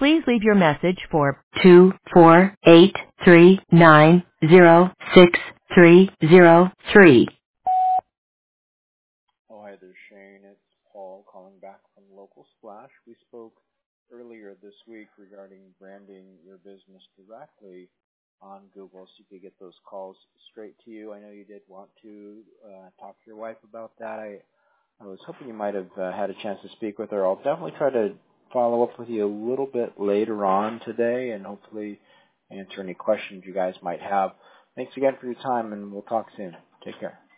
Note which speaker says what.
Speaker 1: Please leave your message for 248390633.
Speaker 2: Oh, hi there, Shane. It's Paul calling back from Local Splash. We spoke earlier this week regarding branding your business directly on Google so you could get those calls straight to you. I know you did want to talk to your wife about that. I was hoping you might have had a chance to speak with her. I'll definitely try to follow up with you a little bit later on today and hopefully answer any questions you guys might have. Thanks again for your time, and we'll talk soon. Take care.